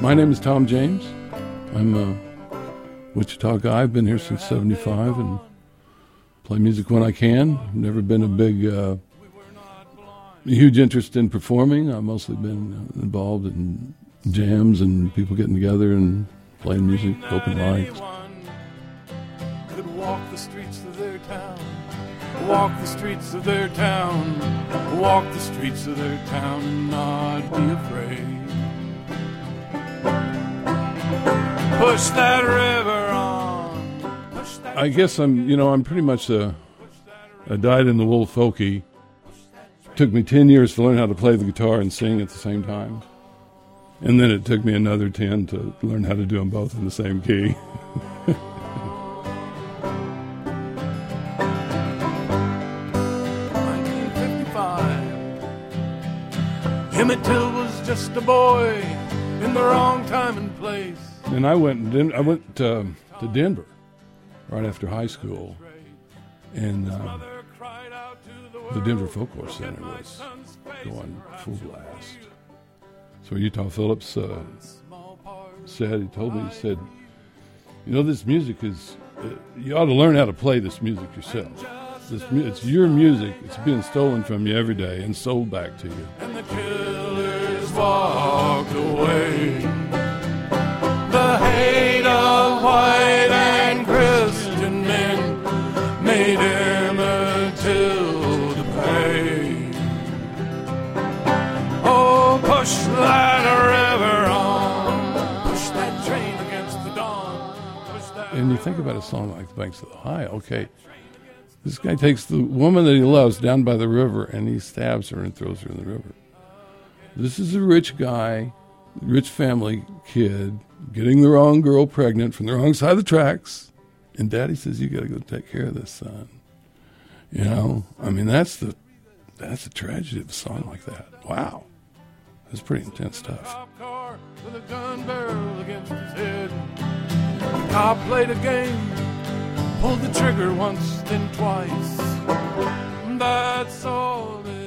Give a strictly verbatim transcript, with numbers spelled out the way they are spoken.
My name is Tom James. I'm a Wichita guy. I've been here since seventy-five and play music when I can. I've never been a big, uh, huge interest in performing. I've mostly been involved in jams and people getting together and playing music, open mics. Could walk the streets of their town, walk the streets of their town, walk the streets of their town and not be afraid. Push that river on. Push that I guess I'm, you know, I'm pretty much a, a dyed-in-the-wool folkie. Took me ten years to learn how to play the guitar and sing at the same time. And then it took me another ten to learn how to do them both in the same key. nineteen fifty-five. Emmett Till was just a boy in the wrong time and place. And I went, I went uh, to Denver right after high school, and uh, the Denver Folklore Center was going full blast. So Utah Phillips uh, said, he told me, he said, you know, this music is, uh, you ought to learn how to play this music yourself. This, it's your music. It's being stolen from you every day and sold back to you. And the killers walked away. The hate of white and Christian men made Emmett Till to pay. Oh, push that river on, push that train against the dawn. Push that And you think about a song like The Banks of the Ohio, okay, this guy takes the woman that he loves down by the river and he stabs her and throws her in the river. This is a rich guy, rich family kid, getting the wrong girl pregnant from the wrong side of the tracks. And Daddy says, you got to go take care of this, son. You know, I mean, that's the that's the tragedy of a song like that. Wow. That's pretty intense stuff. cop car with a gun barrel against his head. The cop played a game, pulled the trigger once, then twice. That's all it